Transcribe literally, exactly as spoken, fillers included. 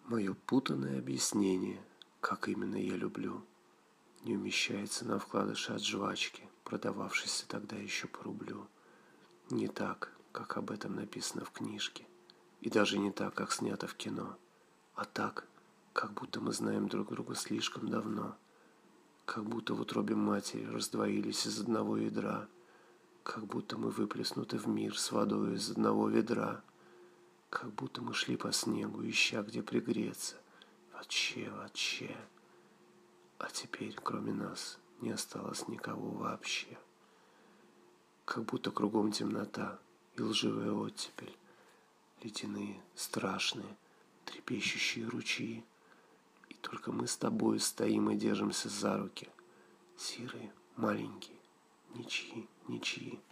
Мое путанное объяснение, как именно я люблю, не умещается на вкладыше от жвачки, продававшейся тогда еще по рублю. Не так, как об этом написано в книжке, и даже не так, как снято в кино, а так, как будто мы знаем друг друга слишком давно, как будто в утробе матери раздвоились из одного ядра, как будто мы выплеснуты в мир с водой из одного ведра, как будто мы шли по снегу, ища где пригреться. Вообще, вообще. А теперь, кроме нас, не осталось никого вообще. Как будто кругом темнота и лживая оттепель, ледяные, страшные, трепещущие ручьи. И только мы с тобой стоим и держимся за руки, серые, маленькие, ничьи, ничьи.